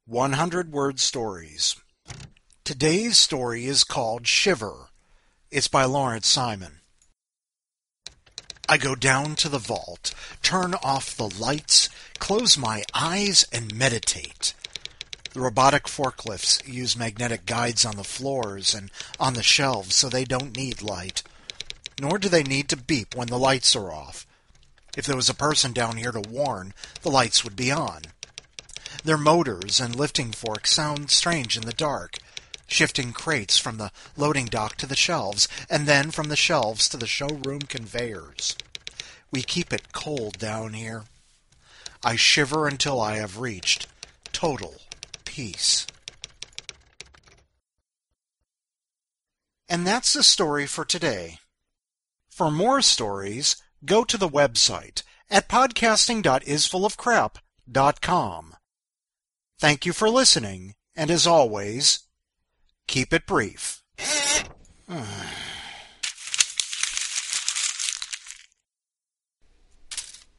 100-word stories. Today's story is called Shiver. It's by Lawrence Simon. I go down to the vault, turn off the lights, close my eyes, and meditate. The robotic forklifts use magnetic guides on the floors and on the shelves, so they don't need light. Nor do they need to beep when the lights are off. If there was a person down here to warn, the lights would be on. Their motors and lifting forks sound strange in the dark, shifting crates from the loading dock to the shelves, and then from the shelves to the showroom conveyors. We keep it cold down here. I shiver until I have reached total peace. And that's the story for today. For more stories, go to the website at podcasting.isfullofcrap.com. Thank you for listening, and as always, keep it brief.